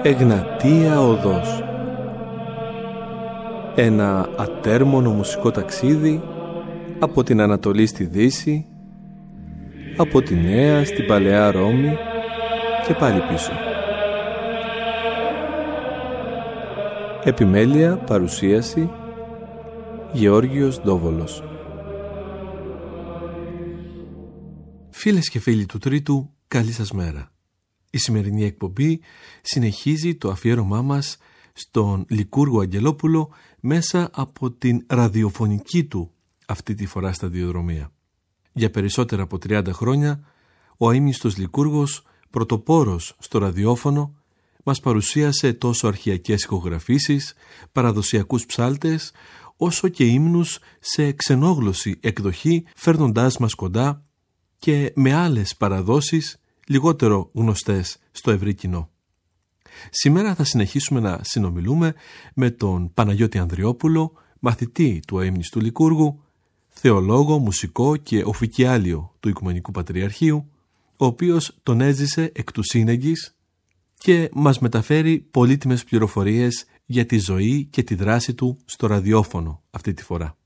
Εγνατία Οδός. Ένα ατέρμονο μουσικό ταξίδι από την Ανατολή στη Δύση, από τη Νέα στην Παλαιά Ρώμη και πάλι πίσω. Επιμέλεια, παρουσίαση, Γεώργιος Ντόβολος. Φίλες και φίλοι του Τρίτου, καλή σας μέρα. Η σημερινή εκπομπή συνεχίζει το αφιέρωμά μας στον Λικούργο Αγγελόπουλο μέσα από την ραδιοφωνική του αυτή τη φορά σταδιοδρομία. Για περισσότερα από 30 χρόνια, ο αείμνηστος Λικούργος, πρωτοπόρος στο ραδιόφωνο, μας παρουσίασε τόσο αρχαιακές ηχογραφήσεις, παραδοσιακούς ψάλτες, όσο και ύμνους σε ξενόγλωση εκδοχή, φέρνοντάς μας κοντά και με άλλες παραδόσεις λιγότερο γνωστές στο ευρύ κοινό. Σήμερα θα συνεχίσουμε να συνομιλούμε με τον Παναγιώτη Ανδριόπουλο, μαθητή του αείμνηστου Λικούργου, θεολόγο, μουσικό και οφικιάλιο του Οικουμενικού Πατριαρχείου, ο οποίος τον έζησε εκ του σύνεγγυς και μας μεταφέρει πολύτιμες πληροφορίες για τη ζωή και τη δράση του στο ραδιόφωνο αυτή τη φορά.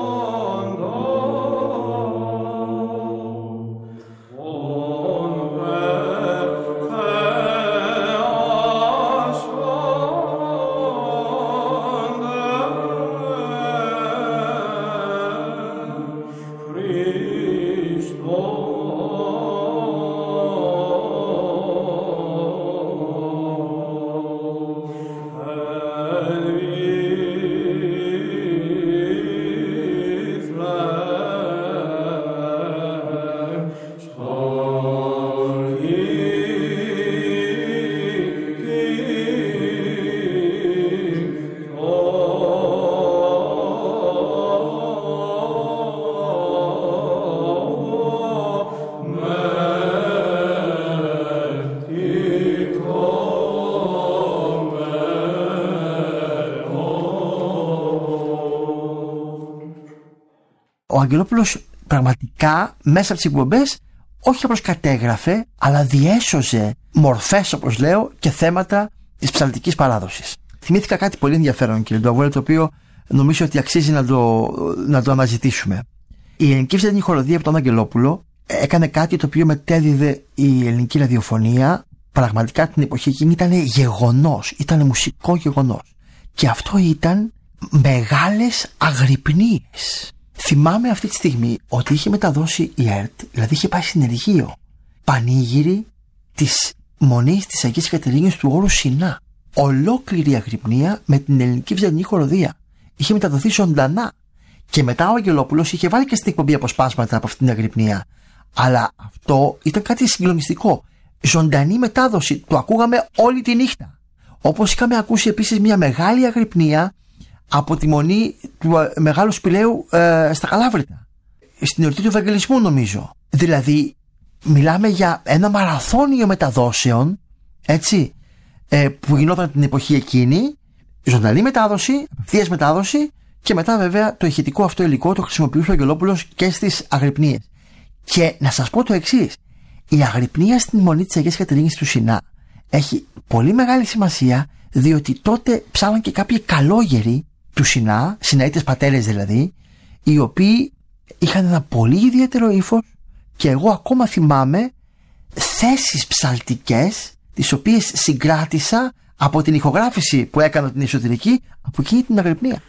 Oh ο Αγγελόπουλος πραγματικά μέσα από τις εκπομπές όχι απλώς κατέγραφε, αλλά διέσωζε μορφές, όπως λέω, και θέματα της ψαλτικής παράδοσης. Θυμήθηκα κάτι πολύ ενδιαφέρον, κύριε Ντουαβόλε, το οποίο νομίζω ότι αξίζει να το αναζητήσουμε. Η ελληνική ψαλτική χοροδία από τον Αγγελόπουλο έκανε κάτι το οποίο μετέδιδε η ελληνική ραδιοφωνία. Πραγματικά την εποχή εκείνη ήταν γεγονός, ήταν μουσικό γεγονός. Και αυτό ήταν μεγάλες αγρυπνίες. Θυμάμαι αυτή τη στιγμή ότι είχε μεταδώσει η ΕΡΤ, δηλαδή είχε πάει συνεργείο, πανήγυρη της Μονής της Αγίας Κατερίνης του όρου Σινά. Ολόκληρη αγρυπνία με την ελληνική ψαλτική χοροδία. Είχε μεταδοθεί ζωντανά. Και μετά ο Αγγελόπουλος είχε βάλει και στην εκπομπή αποσπάσματα από αυτήν την αγρυπνία. Αλλά αυτό ήταν κάτι συγκλονιστικό. Ζωντανή μετάδοση. Το ακούγαμε όλη τη νύχτα. Όπως είχαμε ακούσει επίσης μια μεγάλη αγρυπνία από τη Μονή του Μεγάλου Σπηλαίου στα Καλάβρητα. Στην εορτή του Ευαγγελισμού, νομίζω. Δηλαδή, μιλάμε για ένα μαραθώνιο μεταδόσεων, έτσι, που γινόταν την εποχή εκείνη. Ζωντανή μετάδοση, απευθείας μετάδοση, και μετά βέβαια το ηχητικό αυτό υλικό το χρησιμοποιούσε ο Αγγελόπουλος και στις αγρυπνίες. Και να σας πω το εξής. Η αγρυπνία στην Μονή της Αγίας Κατερίνης του Σινά έχει πολύ μεγάλη σημασία, διότι τότε ψάλαν και κάποιοι καλόγεροι του Σινά, Σιναίτες πατέρες δηλαδή, οι οποίοι είχαν ένα πολύ ιδιαίτερο ύφος, και εγώ ακόμα θυμάμαι θέσεις ψαλτικές τις οποίες συγκράτησα από την ηχογράφηση που έκανα την εσωτερική από εκείνη την αγρυπνία.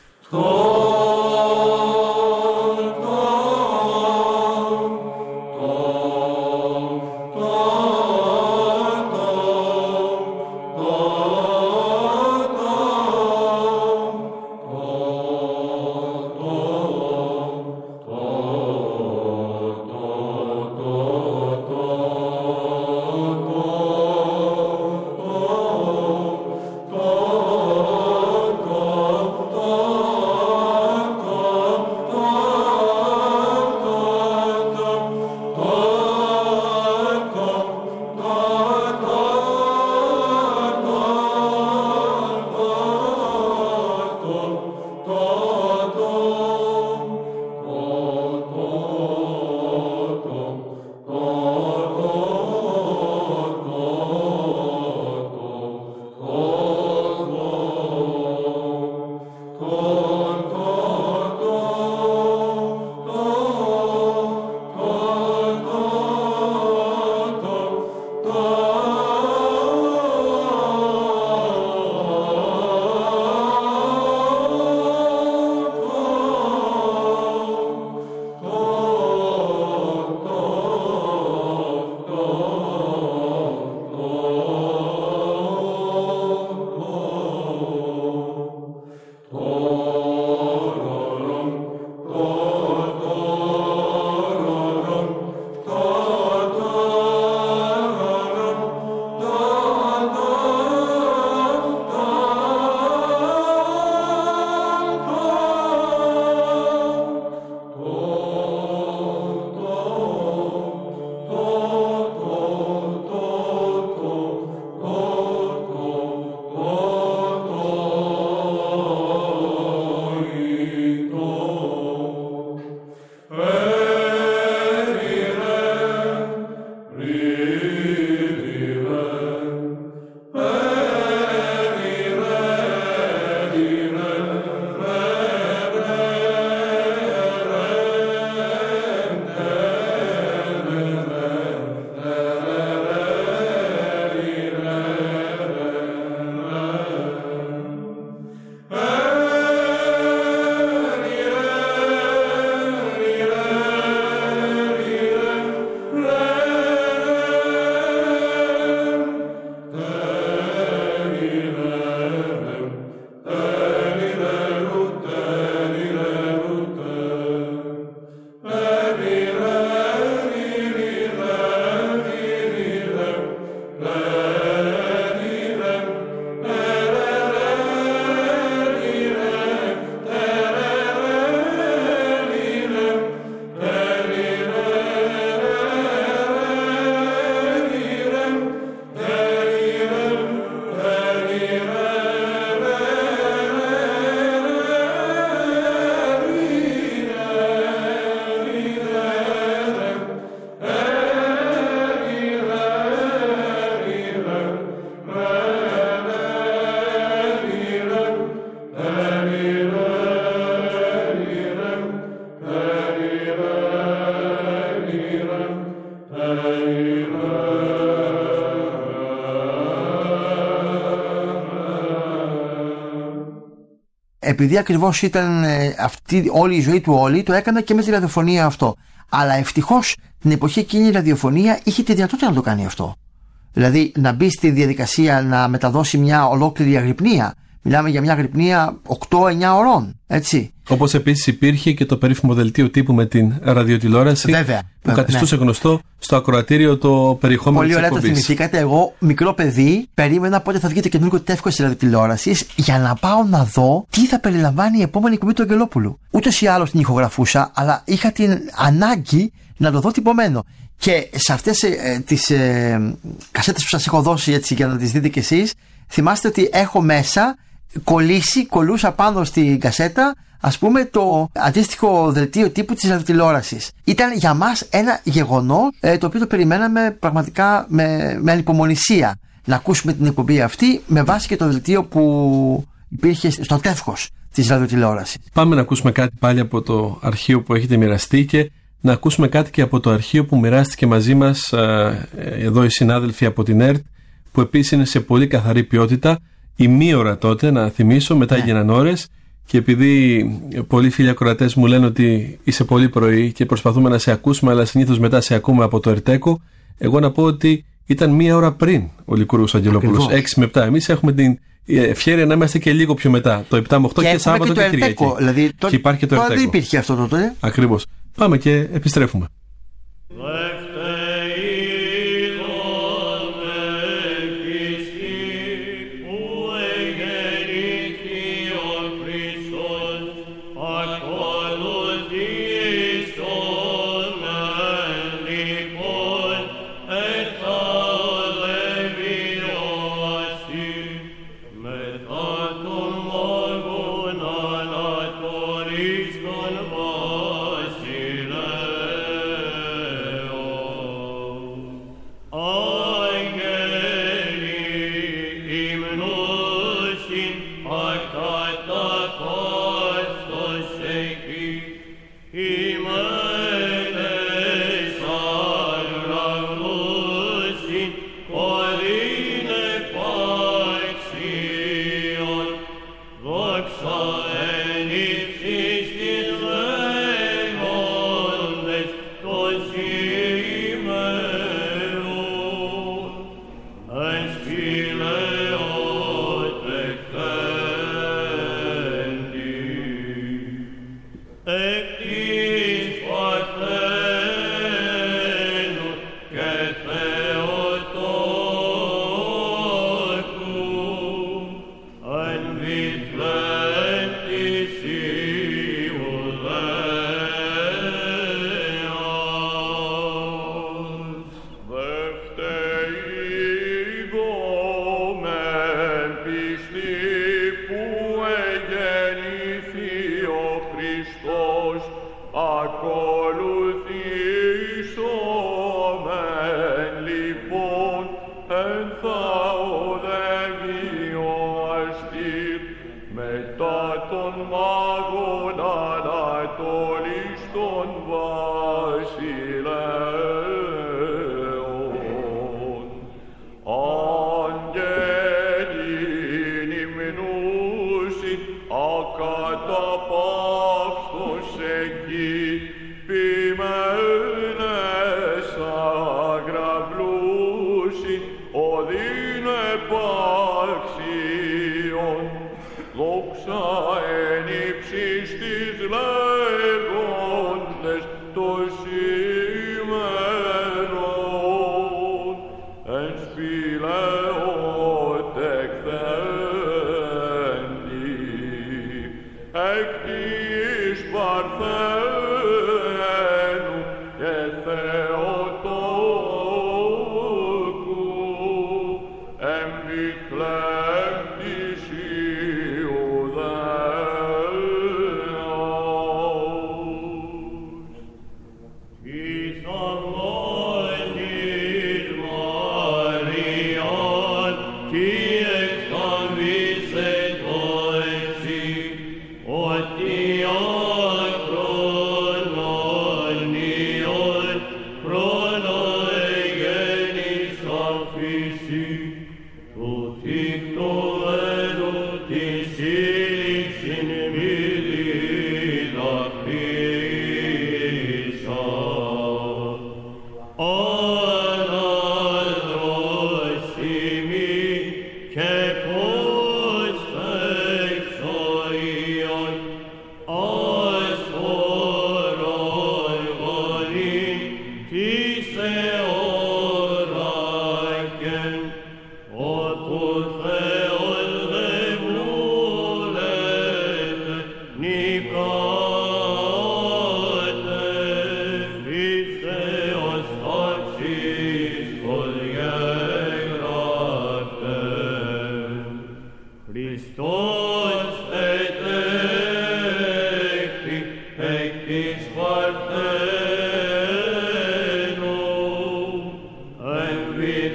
επειδή ακριβώς ήταν αυτή όλη η ζωή του όλη, το έκανα και με τη ραδιοφωνία αυτό. Αλλά ευτυχώς την εποχή εκείνη η ραδιοφωνία είχε τη δυνατότητα να το κάνει αυτό. Δηλαδή να μπει στη διαδικασία να μεταδώσει μια ολόκληρη αγρυπνία. Μιλάμε για μια αγρυπνία 8-9 ωρών, έτσι. Όπως επίσης υπήρχε και το περίφημο δελτίο τύπου με την ραδιοτηλεόραση. Βέβαια, που κατηστούσε γνωστό στο ακροατήριο το περιεχόμενο της εκπομπής. Πολύ ωραία το θυμηθήκατε. Εγώ, μικρό παιδί, περίμενα πότε θα βγει το καινούργιο τεύχος της ραδιοτηλεόρασης για να πάω να δω τι θα περιλαμβάνει η επόμενη εκπομπή του Αγγελόπουλου. Ούτως ή άλλως την ηχογραφούσα, αλλά είχα την ανάγκη να το δω τυπωμένο. Και σε αυτές τις κασέτες που σας έχω δώσει έτσι για να τις δείτε κι εσείς, θυμάστε ότι έχω μέσα κολούσα πάνω στην κασέτα, ας πούμε, το αντίστοιχο δελτίο τύπου της ραδιοτηλεόρασης. Ήταν για μας ένα γεγονός το οποίο το περιμέναμε πραγματικά με ανυπομονησία να ακούσουμε την εκπομπή αυτή με βάση και το δελτίο που υπήρχε στο τεύχος της ραδιοτηλεόρασης. Πάμε να ακούσουμε κάτι πάλι από το αρχείο που έχετε μοιραστεί και να ακούσουμε κάτι και από το αρχείο που μοιράστηκε μαζί μας εδώ οι συνάδελφοι από την ΕΡΤ, που επίσης είναι σε πολύ καθαρή ποιότητα. Ημίωρα τότε, να θυμίσω, μετά έγιναν ώρες, και επειδή πολλοί φίλοι ακροατές μου λένε ότι είσαι πολύ πρωί και προσπαθούμε να σε ακούσουμε, αλλά συνήθως μετά σε ακούμε από το ΕΡΤΕΚΟ, εγώ να πω ότι ήταν μία ώρα πριν ο Λικούργος Αγγελόπουλος, 6 με 7. Εμείς έχουμε την ευχέρεια να είμαστε και λίγο πιο μετά, το 7 με 8 και Σάββατο και Κυριακή. Δηλαδή, και υπάρχει και το ΕΡΤΕΚΟ. Δεν υπήρχε αυτό τότε. Ακριβώς. Πάμε και επιστρέφουμε. Του θύκτου έδου της ήλιξ είναι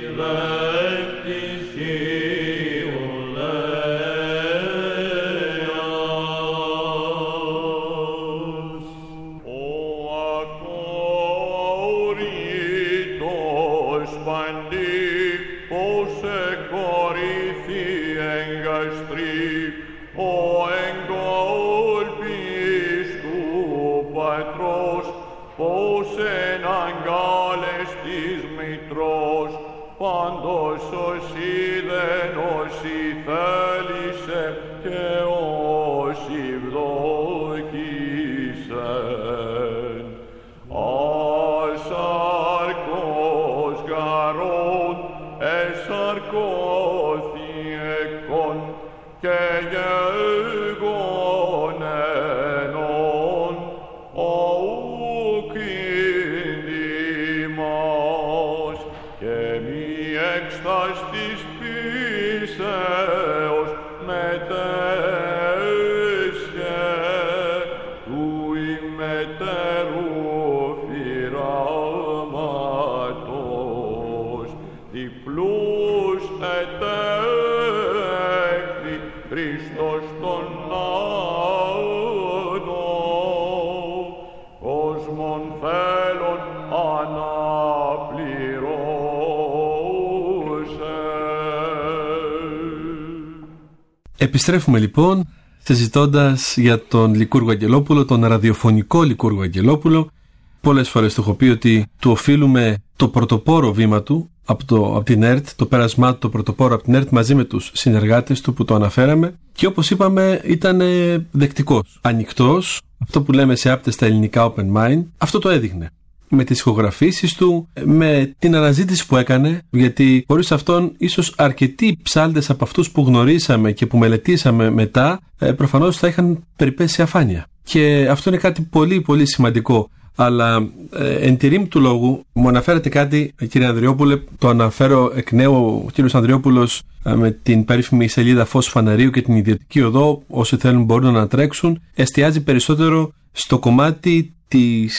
Επιστρέφουμε λοιπόν συζητώντας για τον Λικούργο Αγγελόπουλο, τον ραδιοφωνικό Λικούργο Αγγελόπουλο. Πολλές φορές του έχω πει ότι του οφείλουμε το πρωτοπόρο βήμα του από την ΕΡΤ, το πέρασμά του το πρωτοπόρο από την ΕΡΤ μαζί με τους συνεργάτες του που το αναφέραμε, και όπως είπαμε ήταν δεκτικός, ανοιχτός, αυτό που λέμε σε άπτεστα ελληνικά open mind. Αυτό το έδειχνε με τις ηχογραφήσεις του, με την αναζήτηση που έκανε, γιατί χωρίς αυτόν ίσως αρκετοί ψάλτες από αυτούς που γνωρίσαμε και που μελετήσαμε μετά προφανώς θα είχαν περιπέσει αφάνεια. Και αυτό είναι κάτι πολύ πολύ σημαντικό. Αλλά εν τη ρήμη του λόγου μου αναφέρατε κάτι, κύριε Ανδριόπουλε, το αναφέρω εκ νέου. Ο κύριος Ανδριόπουλος με την περίφημη σελίδα Φως Φαναρίου και την ιδιωτική οδό, όσοι θέλουν μπορούν να τρέξουν, εστιάζει περισσότερο στο κομμάτι της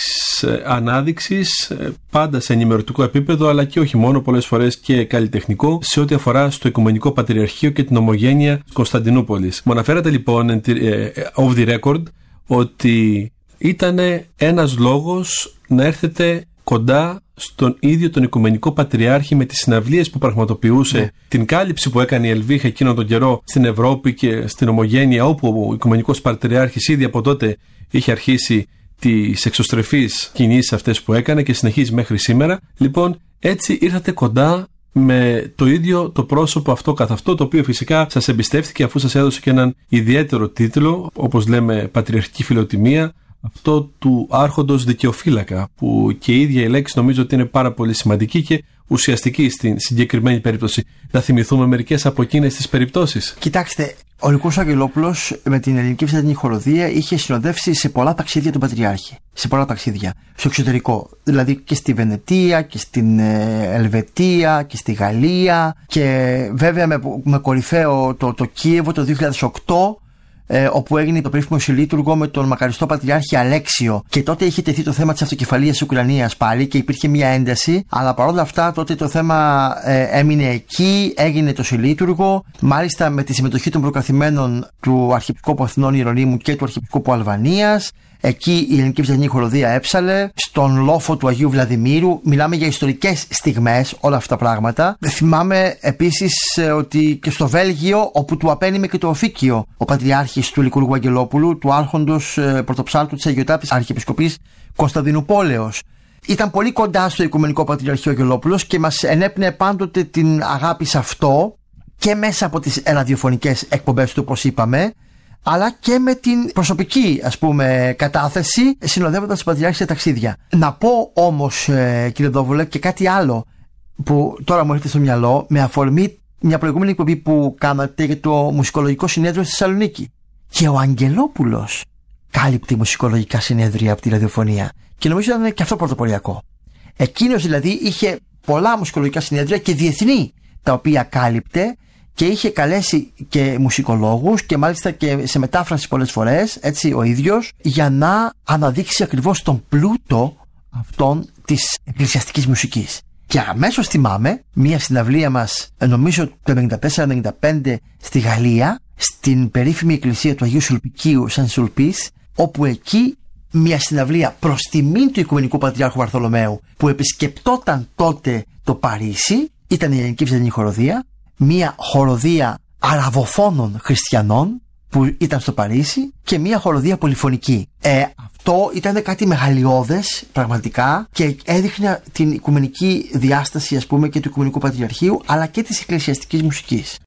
ανάδειξης, πάντα σε ενημερωτικό επίπεδο, αλλά και όχι μόνο, πολλές φορές και καλλιτεχνικό, σε ό,τι αφορά στο Οικουμενικό Πατριαρχείο και την ομογένεια της Κωνσταντινούπολης. Μου αναφέρατε λοιπόν off the record ότι ήταν ένας λόγος να έρθετε κοντά στον ίδιο τον Οικουμενικό Πατριάρχη με τις συναυλίες που πραγματοποιούσε, την κάλυψη που έκανε η Ελβίχα εκείνον τον καιρό στην Ευρώπη και στην ομογένεια, όπου ο Οικουμενικός Πατριάρχης ήδη από τότε είχε αρχίσει τις εξωστρεφείς κινήσεις αυτές που έκανε και συνεχίζει μέχρι σήμερα. Λοιπόν, έτσι ήρθατε κοντά με το ίδιο το πρόσωπο αυτό καθ' αυτό, το οποίο φυσικά σας εμπιστεύτηκε αφού σας έδωσε και έναν ιδιαίτερο τίτλο, όπως λέμε πατριαρχική φιλοτιμία, αυτό του άρχοντος δικαιοφύλακα, που και η ίδια η λέξη νομίζω ότι είναι πάρα πολύ σημαντική και ουσιαστική στην συγκεκριμένη περίπτωση. Θα θυμηθούμε μερικές από εκείνες τις περιπτώσεις. Κοιτάξτε, ο Λικούργος Αγγελόπουλος με την Ελληνική Βυζαντινή Χοροδία είχε συνοδεύσει σε πολλά ταξίδια τον Πατριάρχη. Σε πολλά ταξίδια. Στο εξωτερικό. Δηλαδή και στη Βενετία και στην Ελβετία και στη Γαλλία. Και βέβαια με κορυφαίο το Κίεβο το 2008. Όπου έγινε το περίφημο Συλλήτουργο με τον μακαριστό Πατριάρχη Αλέξιο. Και τότε είχε τεθεί το θέμα της αυτοκεφαλίας της Ουκρανίας πάλι και υπήρχε μια ένταση. Αλλά παρόλα αυτά τότε το θέμα έμεινε εκεί, έγινε το Συλλήτουργο. Μάλιστα με τη συμμετοχή των προκαθημένων του Αρχιεπισκόπου Αθηνών Ιερονύμου και του Αρχιεπισκόπου Αλβανίας. Εκεί η Ελληνική Βυζαντινή Χοροδία έψαλε, στον λόφο του Αγίου Βλαδιμήρου. Μιλάμε για ιστορικές στιγμές όλα αυτά τα πράγματα. Θυμάμαι επίσης ότι και στο Βέλγιο, όπου του απένιμε και το οφίκιο ο Πατριάρχης του Λικούργου Αγγελόπουλου, του Άρχοντος Πρωτοψάλτου της Αγιοτάτης Αρχιεπισκοπής Κωνσταντινουπόλεως. Ήταν πολύ κοντά στο Οικουμενικό Πατριαρχείο Αγγελόπουλος και μας ενέπνεε πάντοτε την αγάπη σε αυτό και μέσα από τις ραδιοφωνικές εκπομπές του, όπως είπαμε, αλλά και με την προσωπική, ας πούμε, κατάθεση, συνοδεύοντας τον Πατριάρχη σε ταξίδια. Να πω όμως, κύριε Δόβολε, και κάτι άλλο που τώρα μου έρχεται στο μυαλό, με αφορμή μια προηγούμενη εκπομπή που κάνατε για το Μουσικολογικό Συνέδριο στη Θεσσαλονίκη. Και ο Αγγελόπουλος κάλυπτε μουσικολογικά συνέδρια από τη ραδιοφωνία. Και νομίζω ήταν και αυτό πρωτοποριακό. Εκείνος δηλαδή είχε πολλά μουσικολογικά συνέδρια και διεθνή, τα οποία κάλυπτε. Και είχε καλέσει και μουσικολόγους και μάλιστα και σε μετάφραση πολλές φορές, έτσι ο ίδιος, για να αναδείξει ακριβώς τον πλούτο αυτών της εκκλησιαστικής μουσικής. Και αμέσως θυμάμαι μια συναυλία μας, νομίζω το 94-95 στη Γαλλία, στην περίφημη εκκλησία του Αγίου Σουλπικίου Σαν Σουλπίς, όπου εκεί μια συναυλία προς τιμήν του Οικουμενικού Πατριάρχου Βαρθολομαίου, που επισκεπτόταν τότε το Παρίσι, ήταν η Ελληνική Βυζαντινή Χοροδία, μια χοροδία αραβοφώνων χριστιανών που ήταν στο Παρίσι και μια χοροδία πολυφωνική. Αυτό ήταν κάτι μεγαλειώδες πραγματικά και έδειχνε την οικουμενική διάσταση, ας πούμε, και του Οικουμενικού Πατριαρχείου, αλλά και της εκκλησιαστικής μουσικής.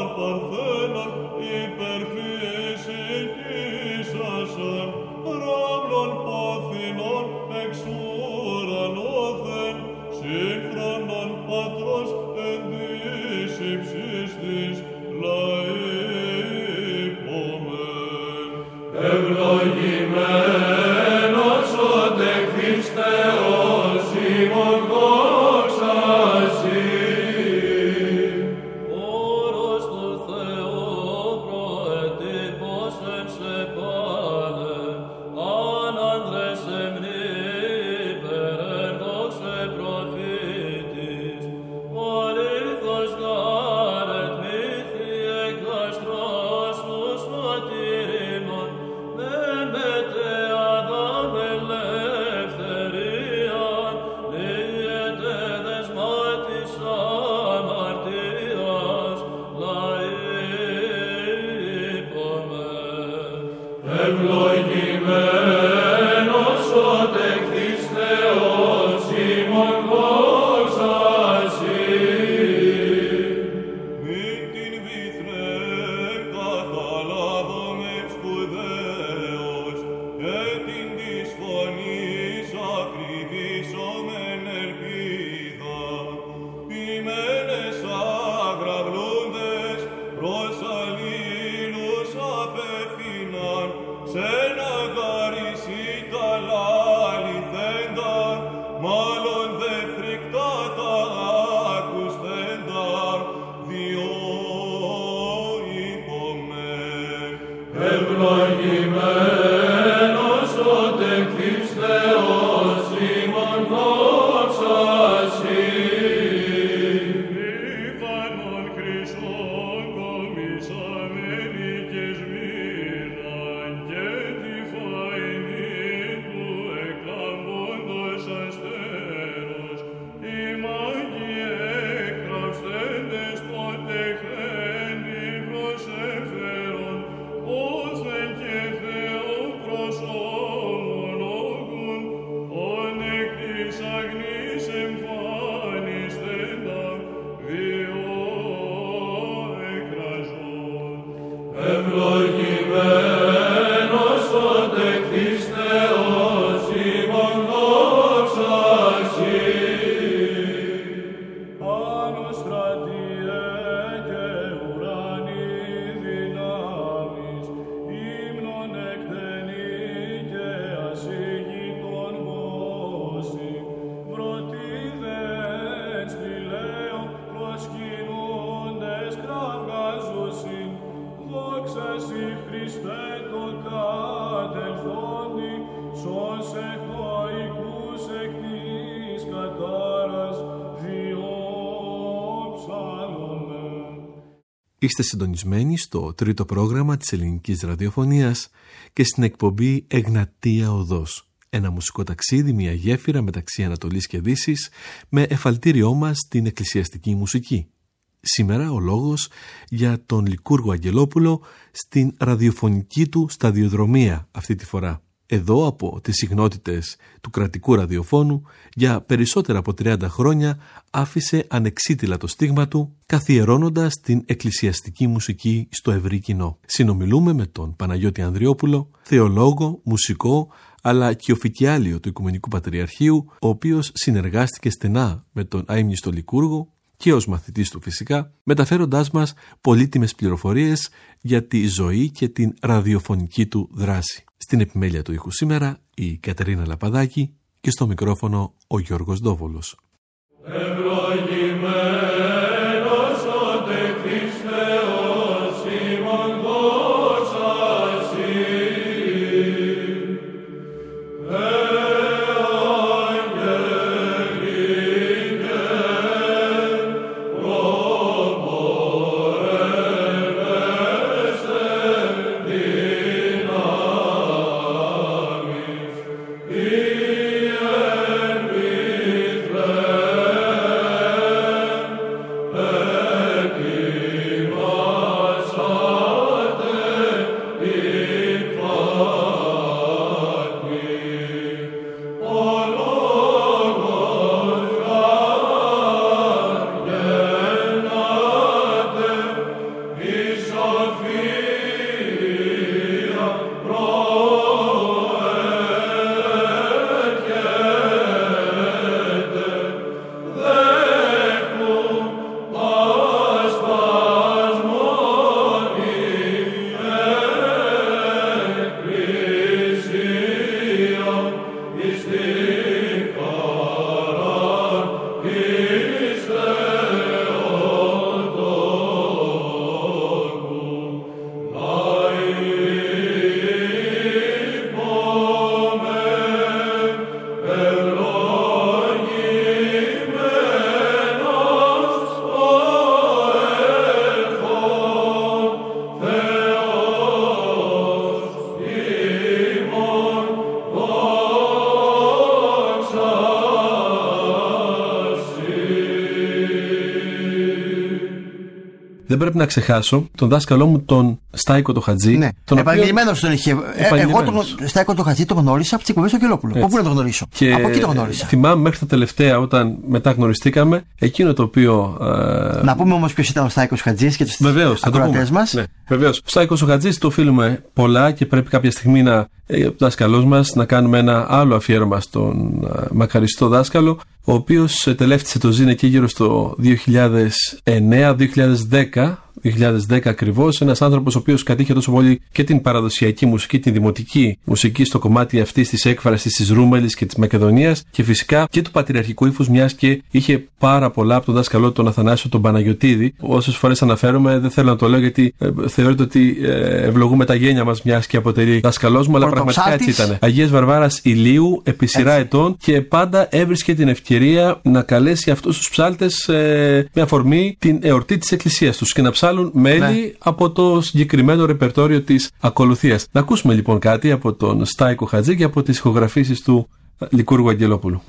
Parthenon, υπερφύση της ασαν, Είστε συντονισμένοι στο τρίτο πρόγραμμα της ελληνικής ραδιοφωνίας και στην εκπομπή Εγνατία Οδός. Ένα μουσικό ταξίδι, μια γέφυρα μεταξύ Ανατολής και Δύσης, με εφαλτήριό μας την εκκλησιαστική μουσική. Σήμερα ο λόγος για τον Λικούργο Αγγελόπουλο στην ραδιοφωνική του σταδιοδρομία αυτή τη φορά. Εδώ από τις συχνότητες του κρατικού ραδιοφώνου για περισσότερα από 30 χρόνια άφησε ανεξίτηλα το στίγμα του, καθιερώνοντας την εκκλησιαστική μουσική στο ευρύ κοινό. Συνομιλούμε με τον Παναγιώτη Ανδριόπουλο, θεολόγο, μουσικό αλλά και οφικιάλιο του Οικουμενικού Πατριαρχείου, ο οποίος συνεργάστηκε στενά με τον αείμνηστο Λικούργο και ως μαθητής του φυσικά, μεταφέροντάς μας πολύτιμες πληροφορίες για τη ζωή και την ραδιοφωνική του δράση. Στην επιμέλεια του ήχου σήμερα η Κατερίνα Λαπαδάκη και στο μικρόφωνο ο Γιώργος Ντόβολος. Δεν πρέπει να ξεχάσω τον δάσκαλό μου, τον Στάικο το Χατζή. Ναι, επαγγελμένος τον είχε. Εγώ τον Στάικο το Χατζή τον γνώρισα από τις εκπομπές του Αγγελόπουλου. Πού να τον γνωρίσω. Και από εκεί τον γνώρισα. Θυμάμαι μέχρι τα τελευταία, όταν μετά γνωριστήκαμε, εκείνο το οποίο. Να πούμε όμως ποιος ήταν ο Στάικος Χατζής και τους ακροατές μας. Ναι, βεβαίως. Ο Στάικος ο Χατζής το οφείλουμε πολλά και πρέπει κάποια στιγμή να ο δάσκαλός μας να κάνουμε ένα άλλο αφιέρωμα στον μακαριστό δάσκαλο, ο οποίος τελέφτησε το ΖΙΝ εκεί γύρω στο 2009-2010 ακριβώς. Ένας άνθρωπος ο οποίος κατήχε τόσο πολύ και την παραδοσιακή μουσική, την δημοτική μουσική στο κομμάτι αυτής της έκφρασης της Ρούμελης και της Μακεδονίας, και φυσικά και του πατριαρχικού ύφους, μιας και είχε πάρα πολλά από τον δάσκαλό τον Αθανάσιο τον Παναγιωτίδη. Όσες φορές αναφέρομαι, δεν θέλω να το λέω γιατί θεωρείται ότι ευλογούμε τα γένια μας, μιας και αποτελεί δάσκαλός μου, αλλά πραγματικά έτσι ήταν. Αγίας Βαρβάρας Ηλίου, επί σειρά ετών, και πάντα έβρισκε την ευκαιρία να καλέσει αυτούς τους ψάλτες με αφορμή την εορτή της Εκκλησίας τους και να ψάλουν μέλη από το συγκεκριμένο ρεπερτόριο της ακολουθίας. Να ακούσουμε λοιπόν κάτι από τον Στάικο Χατζή και από τις ηχογραφήσεις του Λικούργου Αγγελόπουλου.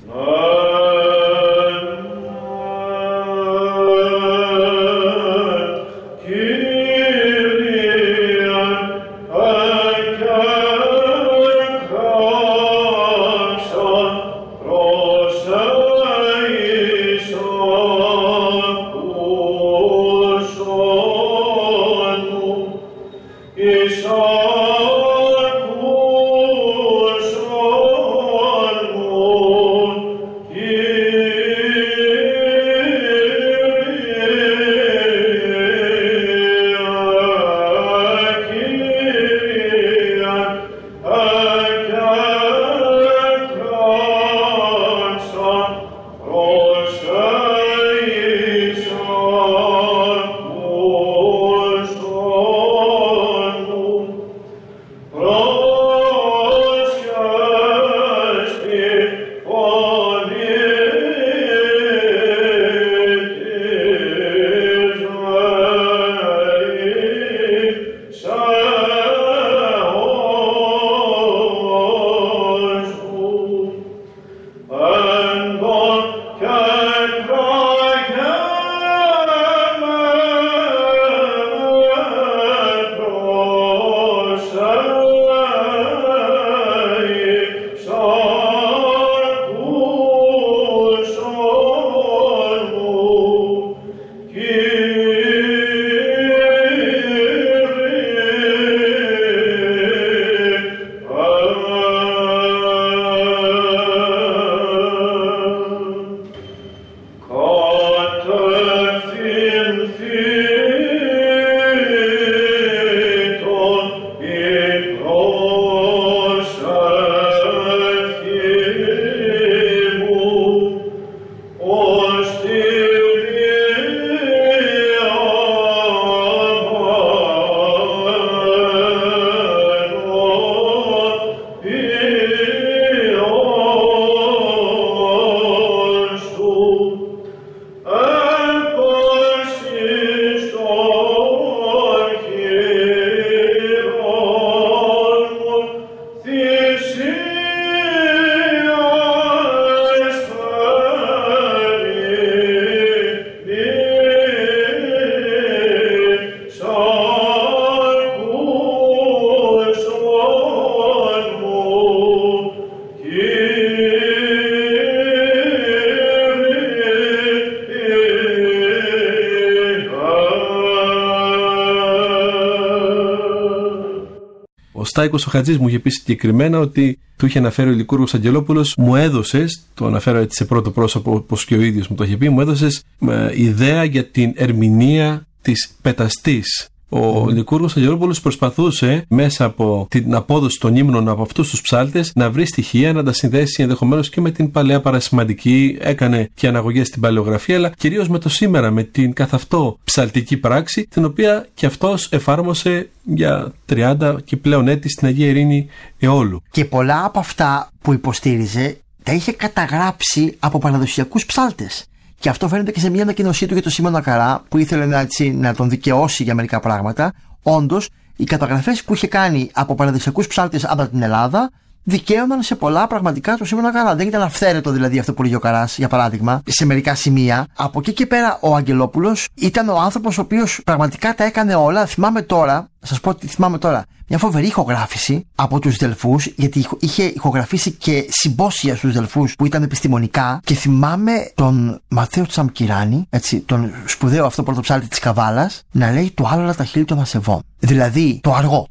Ο Στάικος ο Χατζής μου είχε πει συγκεκριμένα ότι του είχε αναφέρει ο Λικούργος Αγγελόπουλος, μου έδωσες, το αναφέρω έτσι σε πρώτο πρόσωπο όπως και ο ίδιος μου το είχε πει, μου έδωσες ιδέα για την ερμηνεία της πεταστής. Ο Λικούργος Αγγελόπουλος προσπαθούσε μέσα από την απόδοση των ύμνων από αυτούς τους ψάλτες να βρει στοιχεία, να τα συνδέσει ενδεχομένως και με την παλαιά παρασημαντική, έκανε και αναγωγές στην παλαιογραφία, αλλά κυρίως με το σήμερα, με την καθ' αυτό ψαλτική πράξη, την οποία και αυτός εφάρμοσε για 30 και πλέον έτη στην Αγία Ειρήνη Εόλου. Και πολλά από αυτά που υποστήριζε τα είχε καταγράψει από παραδοσιακούς ψάλτες. Και αυτό φαίνεται και σε μια ανακοίνωσή του για τον Σίμωνα Καρά, που ήθελε να τον δικαιώσει για μερικά πράγματα. Όντως, οι καταγραφές που είχε κάνει από παραδοσιακούς ψάλτες από την Ελλάδα δικαίωναν σε πολλά πραγματικά τον Σίμωνα Καρά. Δεν ήταν αυθαίρετο δηλαδή αυτό που λέγει ο Καράς, για παράδειγμα, σε μερικά σημεία. Από εκεί και πέρα, ο Αγγελόπουλος ήταν ο άνθρωπος ο οποίος πραγματικά τα έκανε όλα. Θυμάμαι τώρα, θα σας πω ότι θυμάμαι τώρα, μια φοβερή ηχογράφηση από τους Δελφούς, γιατί είχε ηχογραφήσει και συμπόσια στους Δελφούς που ήταν επιστημονικά, και θυμάμαι τον Ματθαίο Τσαμκυράνη, έτσι, τον σπουδαίο αυτό πρωτοψάλτη της Καβάλας, να λέει το άλογα τα χείλη των ασεβών. Δηλαδή το αργό.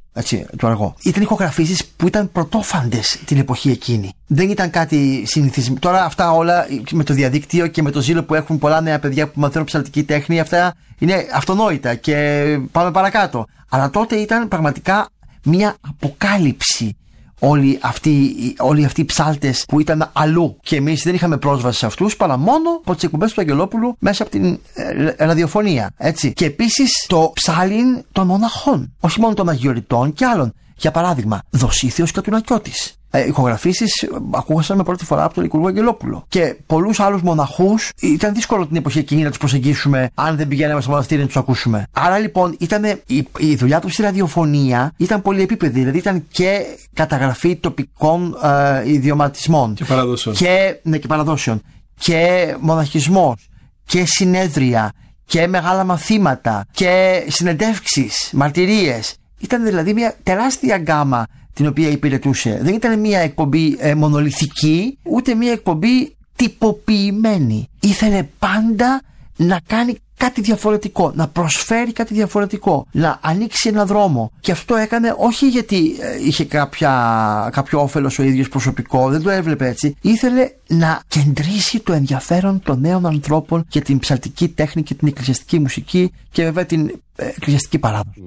Έτσι, το αργό. Ήταν ηχογραφήσεις που ήταν πρωτόφαντες την εποχή εκείνη. Δεν ήταν κάτι συνηθισμένο. Τώρα αυτά όλα με το διαδίκτυο και με το ζήλο που έχουν πολλά νέα παιδιά που μαθαίνουν ψαλτική τέχνη, αυτά είναι αυτονόητα και πάμε παρακάτω. Αλλά τότε ήταν πραγματικά μια αποκάλυψη όλοι αυτοί οι ψάλτες που ήταν αλλού και εμείς δεν είχαμε πρόσβαση σε αυτούς παρά μόνο από τις εκπομπές του Αγγελόπουλου μέσα από την ραδιοφωνία, έτσι. Και επίσης το ψάλιν των μοναχών, όχι μόνο των Αγιοριτών και άλλων. Για παράδειγμα, Δοσίθεος Κατουνακιώτης. Ηχογραφήσεις ακούγασαν πρώτη φορά από τον Λικούργο Αγγελόπουλο. Και πολλούς άλλους μοναχούς ήταν δύσκολο την εποχή εκείνη να τους προσεγγίσουμε, αν δεν πηγαίναμε στο μοναστήρι να τους ακούσουμε. Άρα λοιπόν η δουλειά του στη ραδιοφωνία ήταν πολυεπίπεδη. Δηλαδή ήταν και καταγραφή τοπικών ιδιωματισμών. Και παραδόσεων. Και παραδόσεων. Και μοναχισμός. Και συνέδρια. Και μεγάλα μαθήματα. Και συνεντεύξεις. Μαρτυρίες. Ήταν δηλαδή μια τεράστια γκάμα την οποία υπηρετούσε. Δεν ήταν μια εκπομπή μονολυθική, ούτε μια εκπομπή τυποποιημένη. Ήθελε πάντα να κάνει κάτι διαφορετικό, να προσφέρει κάτι διαφορετικό, να ανοίξει ένα δρόμο. Και αυτό το έκανε όχι γιατί είχε κάποιο όφελος ο ίδιος προσωπικό, δεν το έβλεπε έτσι. Ήθελε να κεντρήσει το ενδιαφέρον των νέων ανθρώπων για την ψαλτική τέχνη και την εκκλησιαστική μουσική και βέβαια την εκκλησιαστική παράδοση.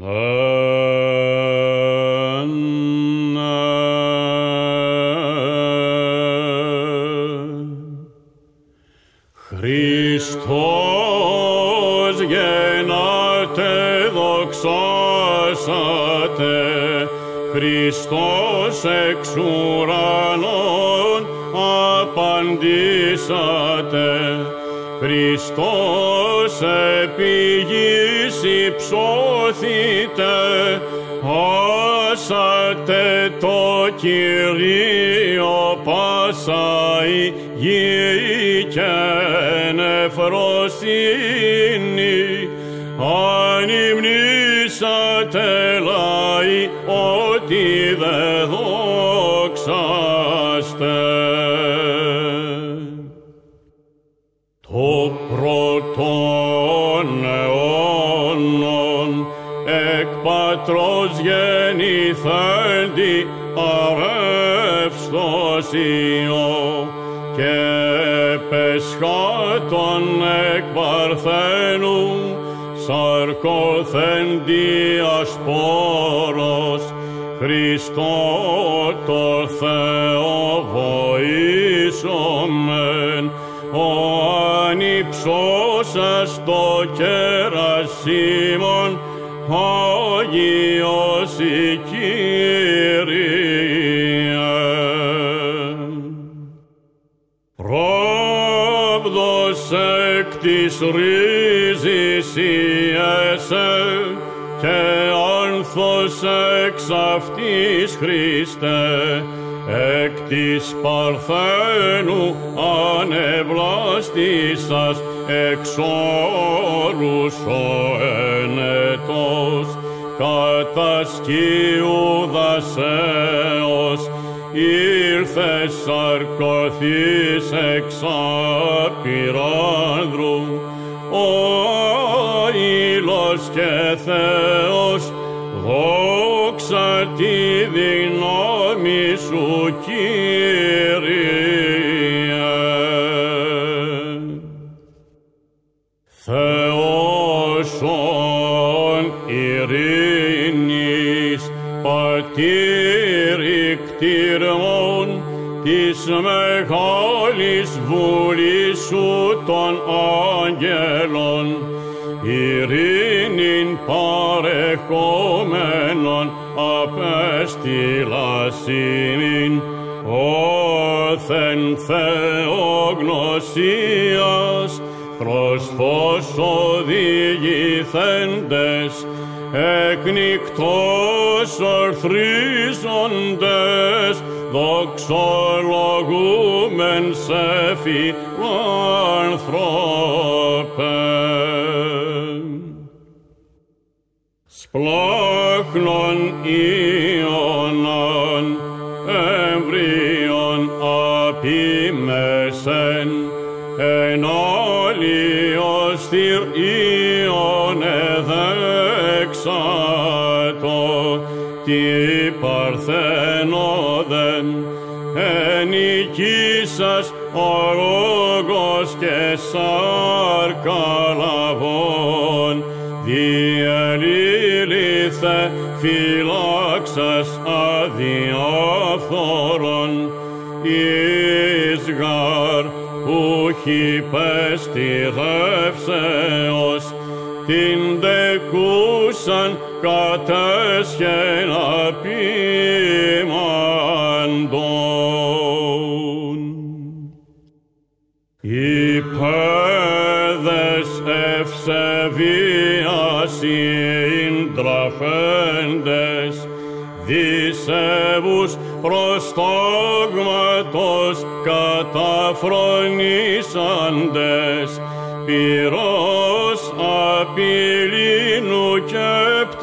Χριστός γεννάτε, δοξάσατε, Χριστός εξ ουρανών απαντήσατε, Χριστός επί γης υψώθητε, άσατε το Κυρίο πάσα η γη και νεφροσύνη, ανυμνήσατε λαοί ότι δε δόξαστε. Το πρώτον αιώνων εκ πατρός γεννηθέντη αρεύστος Υιό και πεσχάτων εκ παρθένου σαρκωθέντη ασπόρος, Χριστό το Θεό βοήσομεν, ο ανυψώσας το κερασίμον Άγιος η Κύριε. Ράβδος εκ της ρίζης Ιεσέ και άνθος εξ αυτής Χριστέ, εκ της παρθένου ανεβλάστησας εξ όρους ο ενετός, κατά σκιούδας έως ήλθες σαρκωθείς εξ απειράνδρου, ο ήλος και Θεός, δόξα τη δύναμη σου Κύριε. Θεόσον ειρήνης, πατήρι κτήρμων της μεγάλης βουλής σου των άγγελων, ειρήνην παρεχόμενον απέστειλας ημίν, όθεν θεογνωσίας προς φως οδηγηθέντες, εκνικτός ορθρίζοντες, δοξολογούμεν σε φιλάνθρωπε. Σπλάχνον Ιωναν, εμβρίον απίμεσεν, εν άλλιος θυρ Ιων εδέξατο, τι παρθένοδεν, ενικήσας ορόγος και σάρκα λαβών, διελήλυθε φυλάξας αδιάφθορον, εις γαρ ουχι πεστηρεύσεως, την δεκούσαν κατέσχεν απειμαντών. Οι παιδες ευσεβίας συντραφέντες, δισεύους προστόγματος καταφρονήσαντες, πυρός απειλήνου και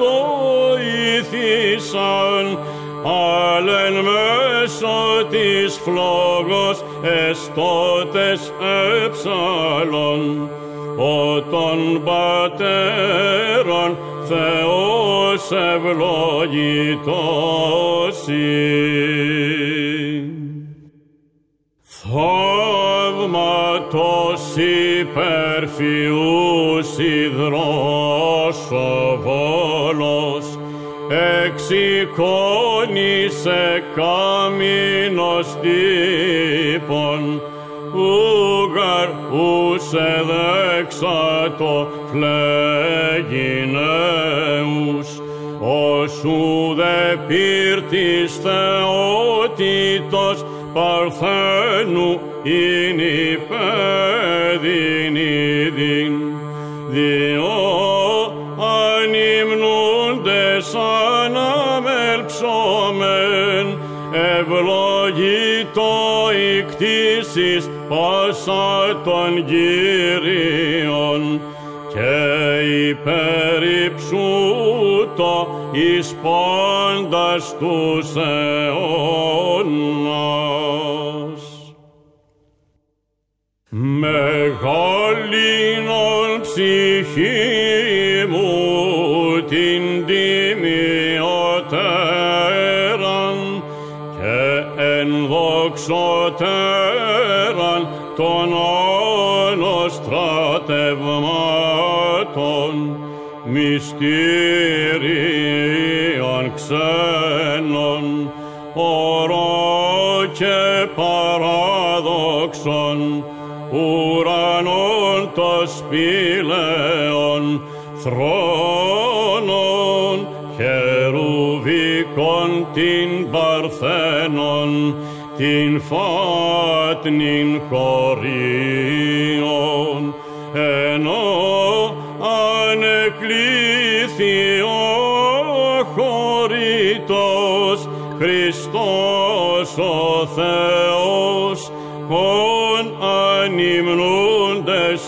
πτωήθησαν, άλλεν μέσω της φλόγος εστώτες έψαλον, ο των πατέρων Θεός ευλογητός θαύματος υπερφιούς υδρός ο Βόλος, εξεικόνισε κάμινος τύπων, ούγαρ ους εδέξατο φλεγινέους, όσου δε πύρτης θεότητος παρθένου είναι υπέδιν ειδήν, διό ανυμνούντες αναμελψόμεν, ευλογητό η κτήσεις πάσα των Κύριων, και υπερυψούτο εις πάντας τους αιώνας. Μεγαλύνον ψυχή μου την τιμιωτέραν και ενδοξωτέραν των όνων στρατευμάτων, μυστήριων ξένων, ορό και παράδοξον, ουρανών το σπήλαιον, θρόνων, χερουβικών την παρθένων, την φάτνην χωρίων, ενώ ανεκλήθη ο χωρίτος Χριστός ο Θεός, ον ανυμνούντες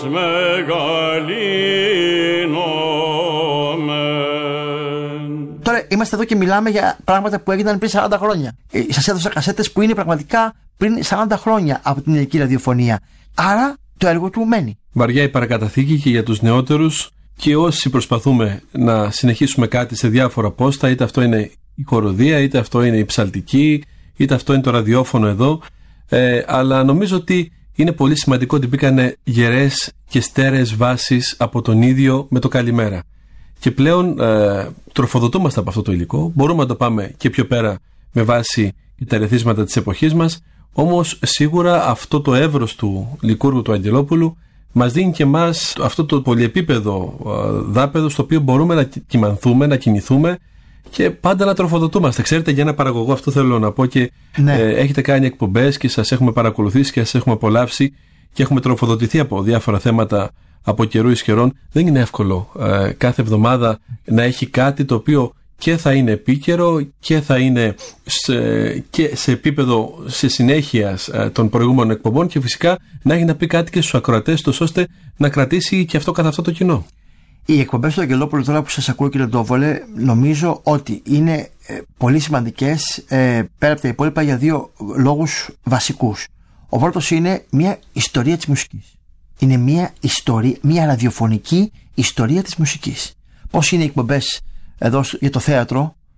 μεγαλύνομεν. Τώρα είμαστε εδώ και μιλάμε για πράγματα που έγιναν πριν 40 χρόνια. Σας έδωσα κασέτες που είναι πραγματικά πριν 40 χρόνια από την ελληνική ραδιοφωνία. Άρα το έργο του μένει. Βαριά η παρακαταθήκη και για τους νεότερους, και όσοι προσπαθούμε να συνεχίσουμε κάτι σε διάφορα πόστα, είτε αυτό είναι η χοροδία, είτε αυτό είναι η ψαλτική, είτε αυτό είναι το ραδιόφωνο εδώ, αλλά νομίζω ότι είναι πολύ σημαντικό ότι μπήκανε γερές και στέρεες βάσεις από τον ίδιο με το καλημέρα. Και πλέον τροφοδοτούμαστε από αυτό το υλικό, μπορούμε να το πάμε και πιο πέρα με βάση τα ερεθίσματα της εποχής μας, όμως σίγουρα αυτό το εύρος του Λικούργου του Αγγελόπουλου μας δίνει και εμάς αυτό το πολυεπίπεδο δάπεδο στο οποίο μπορούμε να κυμανθούμε, να κινηθούμε και πάντα να τροφοδοτούμαστε. Ξέρετε, για ένα παραγωγό, αυτό θέλω να πω, και έχετε κάνει εκπομπές και σας έχουμε παρακολουθήσει και σας έχουμε απολαύσει και έχουμε τροφοδοτηθεί από διάφορα θέματα από καιρού εις καιρών. Δεν είναι εύκολο κάθε εβδομάδα να έχει κάτι το οποίο και θα είναι επίκαιρο και θα είναι και σε επίπεδο σε συνέχεια των προηγούμενων εκπομπών, και φυσικά να έχει να πει κάτι και στους ακροατές τους, ώστε να κρατήσει και αυτό καθ' αυτό το κοινό. Οι εκπομπές του Αγγελόπουλου, τώρα που σας ακούω, κύριε Ντόβολε, νομίζω ότι είναι πολύ σημαντικές πέρα από τα υπόλοιπα για δύο λόγους βασικούς. Ο πρώτος είναι μια ιστορία της μουσικής. Είναι μια ιστορία, μια ραδιοφωνική ιστορία της μουσικής. Πώς είναι οι εκπομπές εδώ για το θέατρο,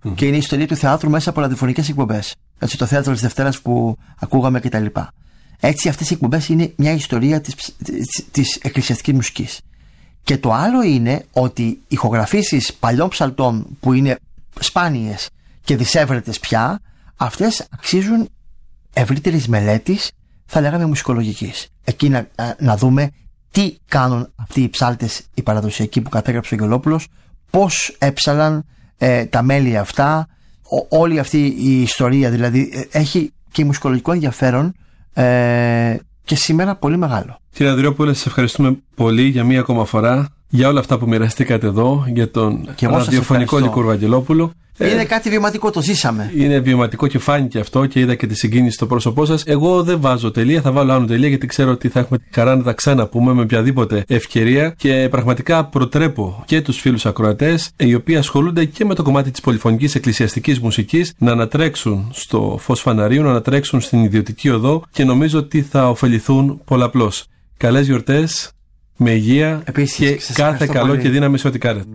Και είναι η ιστορία του θεάτρου μέσα από ραδιοφωνικές εκπομπές. Έτσι, το θέατρο της Δευτέρας που ακούγαμε κτλ. Έτσι, αυτές οι εκπομπές είναι μια ιστορία της εκκλησιαστικής μουσικής. Και το άλλο είναι ότι οι ηχογραφήσεις παλιών ψαλτών που είναι σπάνιες και δυσέβρετες πια, αυτές αξίζουν ευρύτερης μελέτης, θα λέγαμε μουσικολογικής. Εκεί να δούμε τι κάνουν αυτοί οι ψάλτες, οι παραδοσιακοί που κατέγραψε ο Αγγελόπουλος, πώς έψαλαν τα μέλη αυτά, όλη αυτή η ιστορία, δηλαδή έχει και μουσικολογικό ενδιαφέρον και σήμερα πολύ μεγάλο. Κύριε Ανδριόπουλε, σας ευχαριστούμε πολύ για μία ακόμα φορά για όλα αυτά που μοιραστήκατε εδώ, για τον ραδιοφωνικό Λικούργο Αγγελόπουλο. Είναι κάτι βιωματικό, το ζήσαμε. Είναι βιωματικό και φάνηκε αυτό και είδα και τη συγκίνηση στο πρόσωπό σας. Εγώ δεν βάζω τελεία, θα βάλω άνω τελεία, γιατί ξέρω ότι θα έχουμε τη χαρά να τα ξαναπούμε με οποιαδήποτε ευκαιρία και πραγματικά προτρέπω και τους φίλους ακροατές, οι οποίοι ασχολούνται και με το κομμάτι της πολυφωνικής εκκλησιαστικής μουσικής, να ανατρέξουν στο φως φαναρίου, να ανατρέξουν στην ιδιωτική οδό και νομίζω ότι θα ωφεληθούν πολλαπλώς. Καλές γιορτές, με υγεία. Επίσης, και κάθε καλό πολύ. Και δύναμη σε ό,τι κάνετε.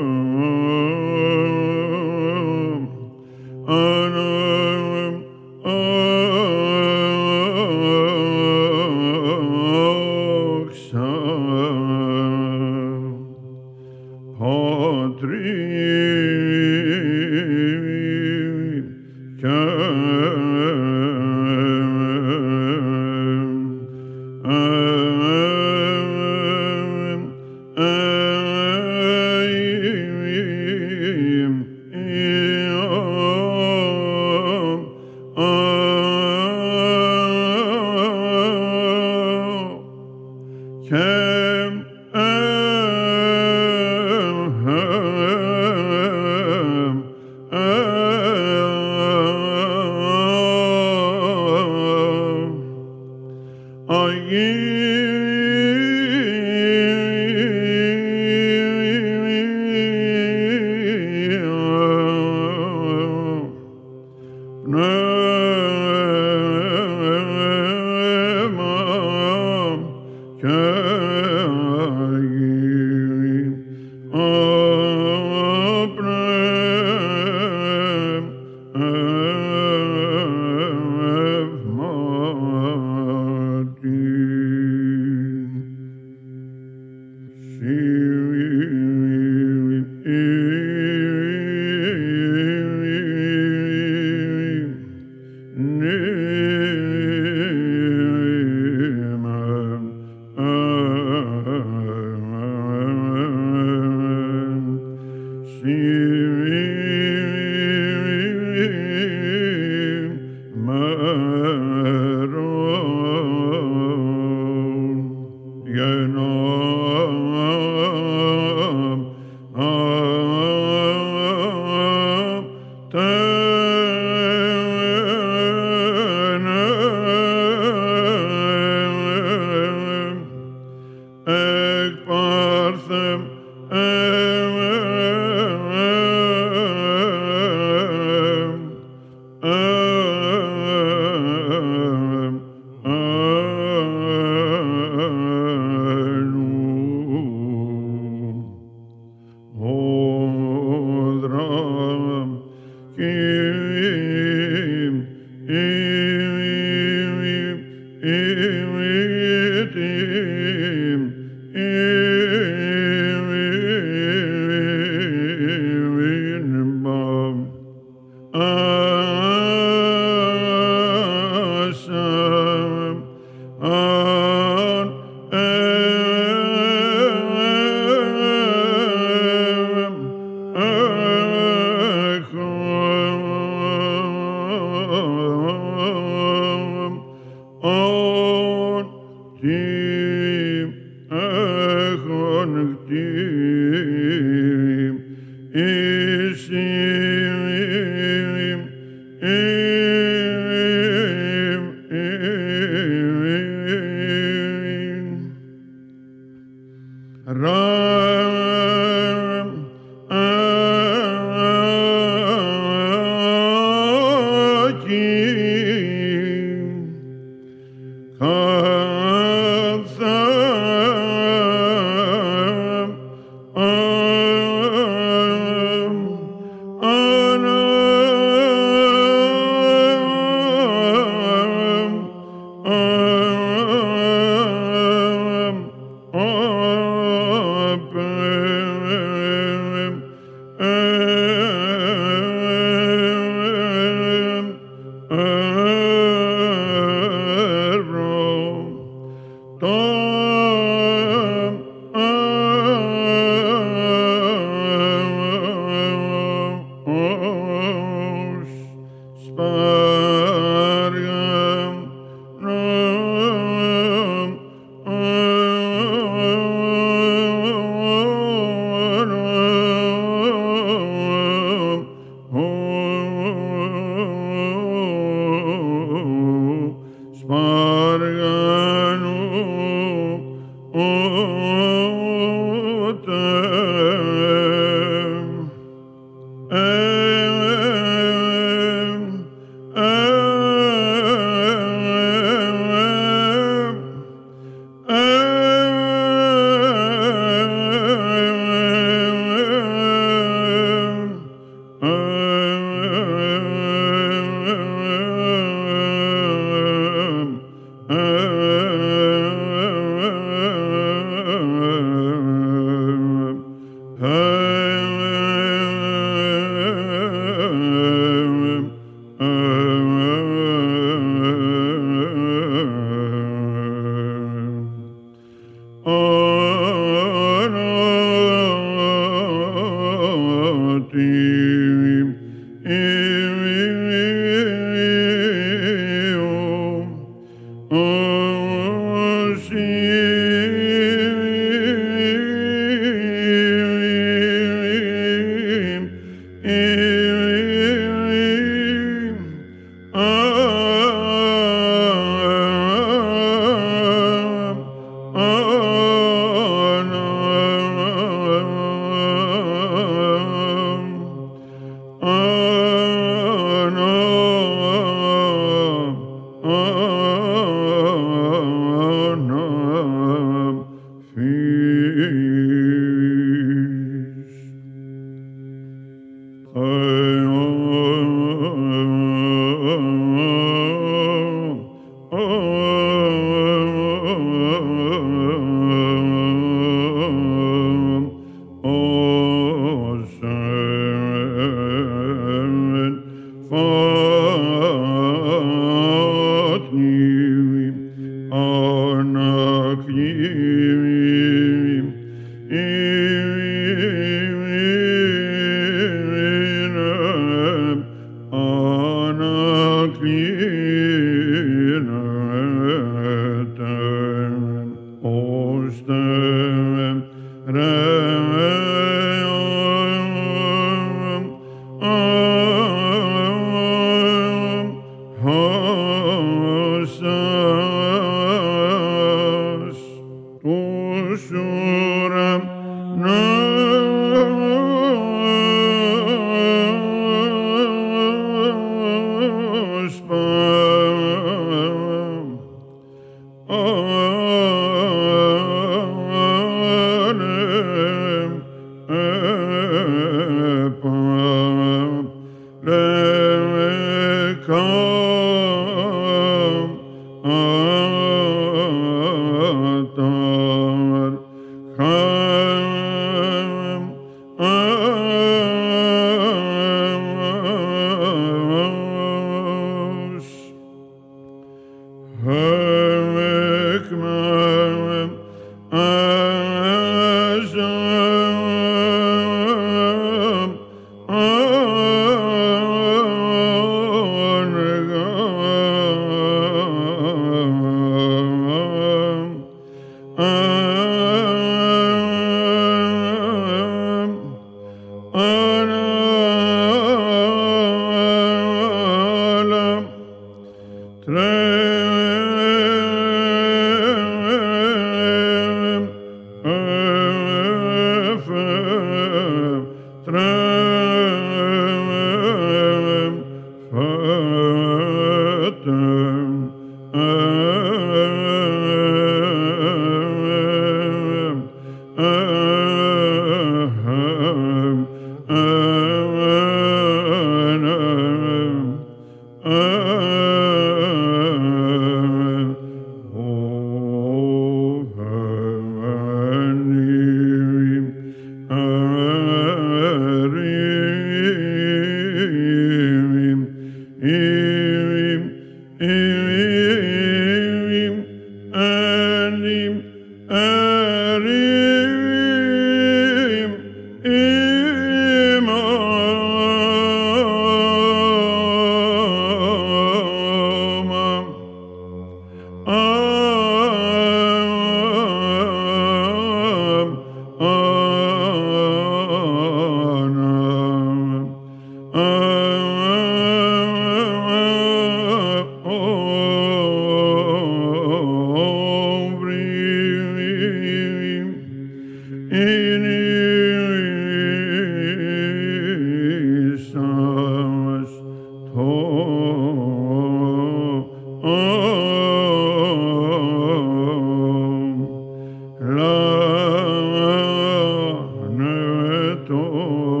το